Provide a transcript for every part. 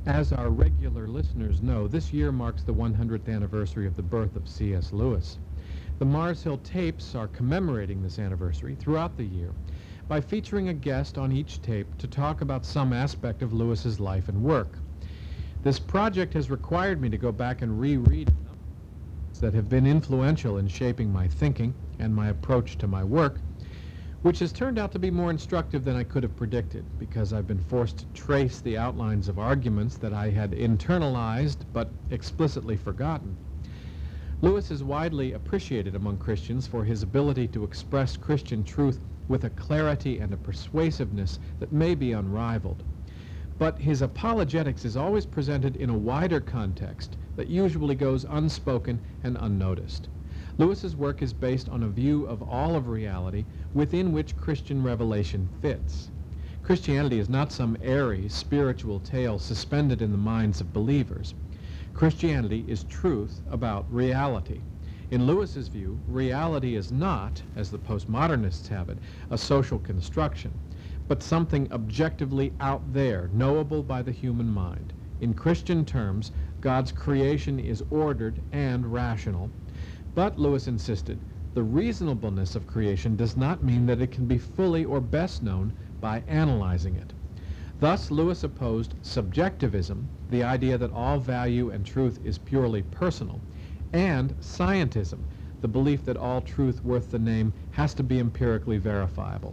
As our regular listeners know, this year marks the 100th anniversary of the birth of C.S. Lewis. The Mars Hill tapes are commemorating this anniversary throughout the year by featuring a guest on each tape to talk about some aspect of Lewis's life and work. This project has required me to go back and reread numbers that have been influential in shaping my thinking and my approach to my work, which has turned out to be more instructive than I could have predicted, because I've been forced to trace the outlines of arguments that I had internalized but explicitly forgotten. Lewis is widely appreciated among Christians for his ability to express Christian truth with a clarity and a persuasiveness that may be unrivaled. But his apologetics is always presented in a wider context that usually goes unspoken and unnoticed. Lewis's work is based on a view of all of reality within which Christian revelation fits. Christianity is not some airy spiritual tale suspended in the minds of believers. Christianity is truth about reality. In Lewis's view, reality is not, as the postmodernists have it, a social construction, but something objectively out there, knowable by the human mind. In Christian terms, God's creation is ordered and rational. But, Lewis insisted, the reasonableness of creation does not mean that it can be fully or best known by analyzing it. Thus, Lewis opposed subjectivism, the idea that all value and truth is purely personal, and scientism, the belief that all truth worth the name has to be empirically verifiable.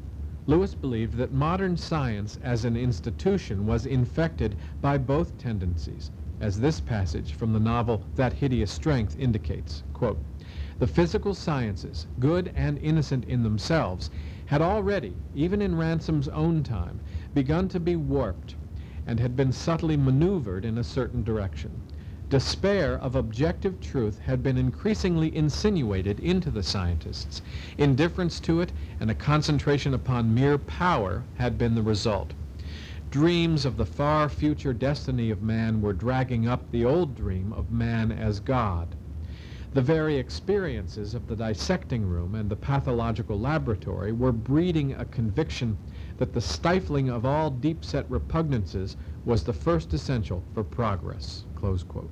Lewis believed that modern science as an institution was infected by both tendencies, as this passage from the novel That Hideous Strength indicates. Quote, "The physical sciences, good and innocent in themselves, had already, even in Ransom's own time, begun to be warped and had been subtly maneuvered in a certain direction. Despair of objective truth had been increasingly insinuated into the scientists. Indifference to it and a concentration upon mere power had been the result. Dreams of the far future destiny of man were dragging up the old dream of man as God. The very experiences of the dissecting room and the pathological laboratory were breeding a conviction that the stifling of all deep-set repugnances was the first essential for progress." Close quote.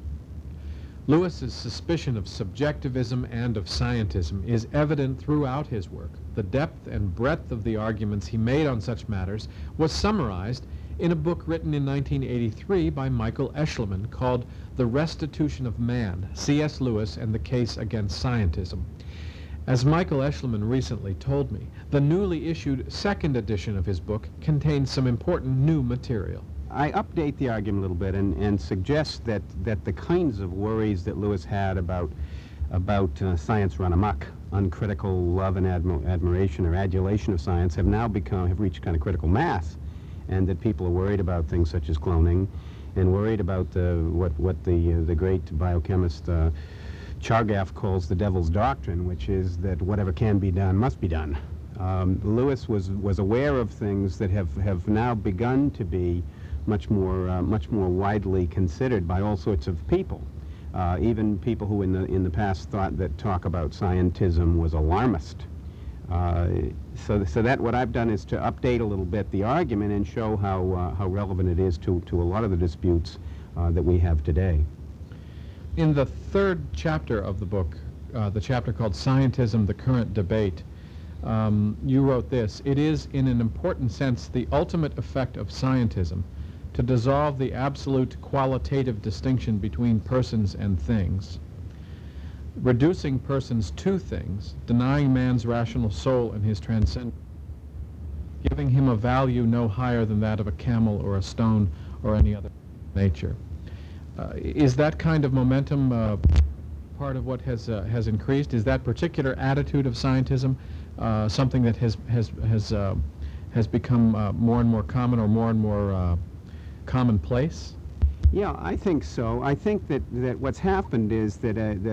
Lewis's suspicion of subjectivism and of scientism is evident throughout his work. The depth and breadth of the arguments he made on such matters was summarized in a book written in 1983 by Michael Eschliman called The Restitution of Man, C.S. Lewis and the Case Against Scientism. As Michael Eschliman recently told me, the newly issued second edition of his book contains some important new material. I update the argument a little bit and suggest that the kinds of worries that Lewis had about science run amok, uncritical love and admiration or adulation of science have reached kind of critical mass, and that people are worried about things such as cloning and worried about what the great biochemist Chargaff calls the devil's doctrine, which is that whatever can be done must be done. Lewis was aware of things that have now begun to be much more widely considered by all sorts of people, even people who in the past thought that talk about scientism was alarmist. So that what I've done is to update a little bit the argument and show how relevant it is to a lot of the disputes that we have today. In the third chapter of the book, the chapter called Scientism, the Current Debate, you wrote this: "It is, in an important sense, the ultimate effect of scientism to dissolve the absolute qualitative distinction between persons and things, reducing persons to things, denying man's rational soul and his transcendence, giving him a value no higher than that of a camel or a stone or any other nature." Is that kind of momentum part of what has increased? Is that particular attitude of scientism something that has become more and more common, or more and more commonplace? Yeah, I think so. I think that what's happened is that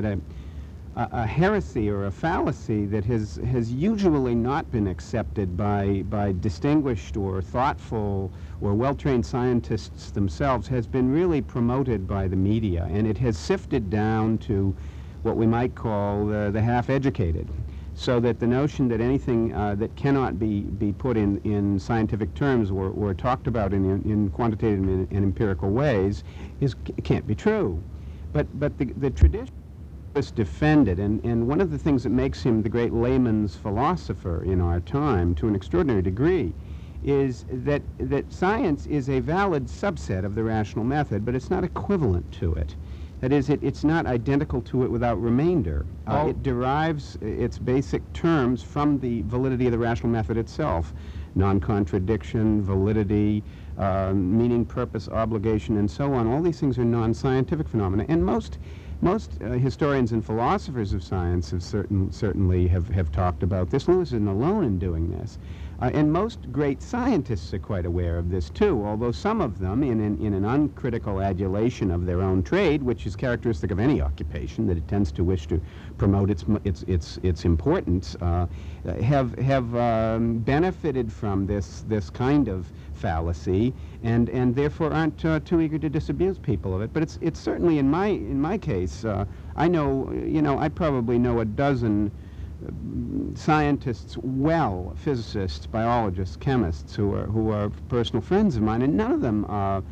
a heresy or a fallacy that has usually not been accepted by distinguished or thoughtful or well-trained scientists themselves has been really promoted by the media, and it has sifted down to what we might call the half-educated. So that the notion that anything that cannot be put in scientific terms or talked about in quantitative and empirical ways can't be true. But the tradition was defended, and one of the things that makes him the great layman's philosopher in our time to an extraordinary degree is that science is a valid subset of the rational method, but it's not equivalent to it. That is, it's not identical to it without remainder. It derives its basic terms from the validity of the rational method itself. Non-contradiction, validity, meaning, purpose, obligation, and so on. All these things are non-scientific phenomena. And most historians and philosophers of science have certainly have talked about this. Lewis isn't alone in doing this. And most great scientists are quite aware of this too, although some of them, in an uncritical adulation of their own trade, which is characteristic of any occupation, that it tends to wish to promote its importance, have benefited from this kind of fallacy, and therefore aren't too eager to disabuse people of it. But it's certainly in my case, I know, I probably know a dozen scientists, physicists, biologists, chemists, who are personal friends of mine, and none of them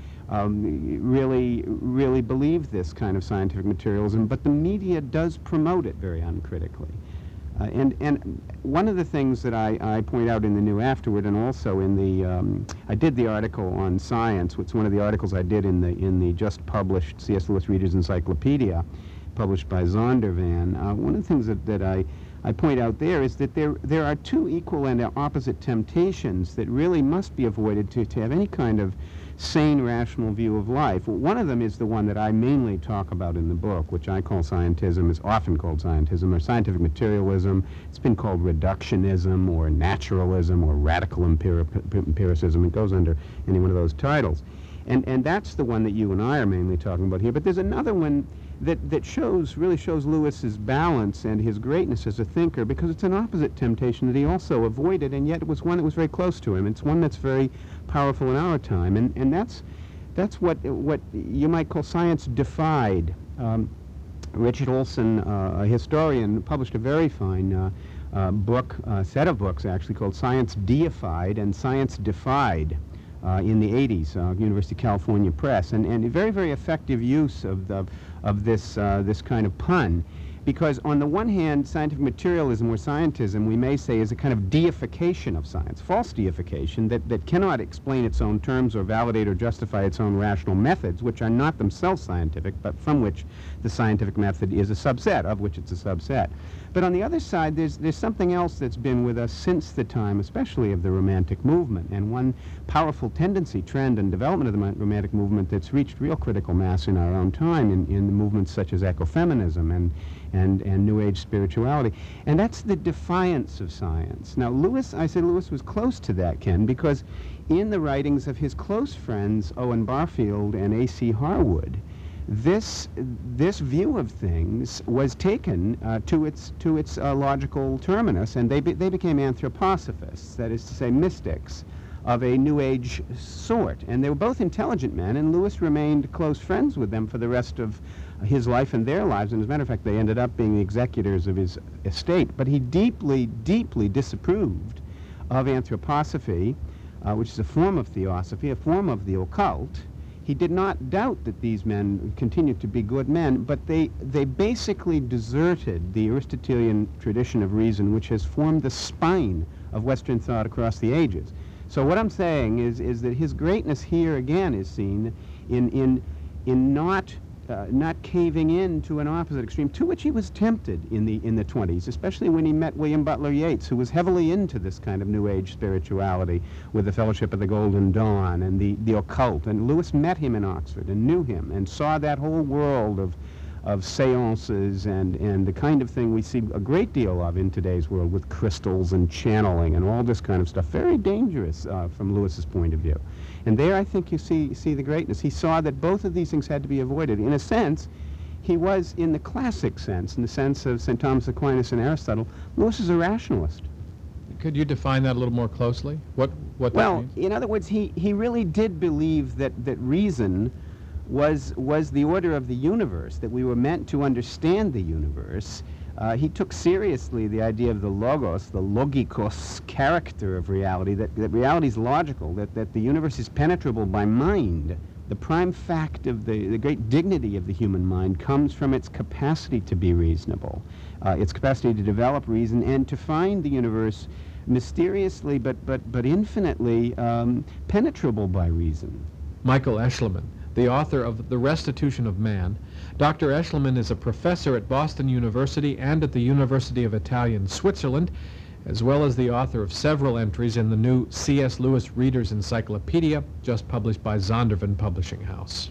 really believe this kind of scientific materialism, but the media does promote it very uncritically. And one of the things that I point out in the New afterward, and also in the I did the article on science. It's one of the articles I did in the just published C.S. Lewis Reader's Encyclopedia, published by Zondervan. One of the things that I point out there is that there are two equal and opposite temptations that really must be avoided to have any kind of sane, rational view of life. One of them is the one that I mainly talk about in the book, which I call scientism, is often called scientism, or scientific materialism. It's been called reductionism, or naturalism, or radical empiricism. It goes under any one of those titles. And that's the one that you and I are mainly talking about here. But there's another one that really shows Lewis's balance and his greatness as a thinker, because it's an opposite temptation that he also avoided, and yet it was one that was very close to him. It's one that's very powerful in our time, and that's what you might call science defied. Richard Olson, a historian, published a very fine set of books actually, called Science Deified and Science Defied. In the 80s, University of California Press, and a very, very effective use of this kind of pun, because on the one hand, scientific materialism or scientism, we may say, is a kind of deification of science, false deification that cannot explain its own terms or validate or justify its own rational methods, which are not themselves scientific, but from which the scientific method is a subset, of which it's a subset. But on the other side, there's something else that's been with us since the time, especially of the Romantic movement, and one powerful tendency, trend, and development of the Romantic movement that's reached real critical mass in our own time in movements such as ecofeminism and New Age spirituality. And that's the defiance of science. Now, Lewis was close to that, Ken, because in the writings of his close friends, Owen Barfield and A.C. Harwood, this view of things was taken to its logical terminus, and they became anthroposophists, that is to say, mystics of a New Age sort. And they were both intelligent men, and Lewis remained close friends with them for the rest of his life and their lives. And as a matter of fact, they ended up being the executors of his estate. But he deeply, deeply disapproved of anthroposophy, which is a form of theosophy, a form of the occult. He did not doubt that these men continued to be good men, but they basically deserted the Aristotelian tradition of reason, which has formed the spine of Western thought across the ages. So what I'm saying is that his greatness here again is seen in not caving in to an opposite extreme, to which he was tempted in the 20s, especially when he met William Butler Yeats, who was heavily into this kind of New Age spirituality with the Fellowship of the Golden Dawn and the occult. And Lewis met him in Oxford and knew him and saw that whole world of seances and the kind of thing we see a great deal of in today's world with crystals and channeling and all this kind of stuff. Very dangerous from Lewis's point of view. And there I think you see the greatness. He saw that both of these things had to be avoided. In a sense, he was, in the classic sense, in the sense of St. Thomas Aquinas and Aristotle, Lewis is a rationalist. Could you define that a little more closely? What that means? In other words, he really did believe that reason was the order of the universe, that we were meant to understand the universe He took seriously the idea of the logos, the logikos character of reality, that reality is logical, that the universe is penetrable by mind. The prime fact of the great dignity of the human mind comes from its capacity to be reasonable, its capacity to develop reason and to find the universe mysteriously but infinitely penetrable by reason. Michael Eschliman, the author of The Restitution of Man. Dr. Eschliman is a professor at Boston University and at the University of Italian Switzerland, as well as the author of several entries in the new C.S. Lewis Reader's Encyclopedia, just published by Zondervan Publishing House.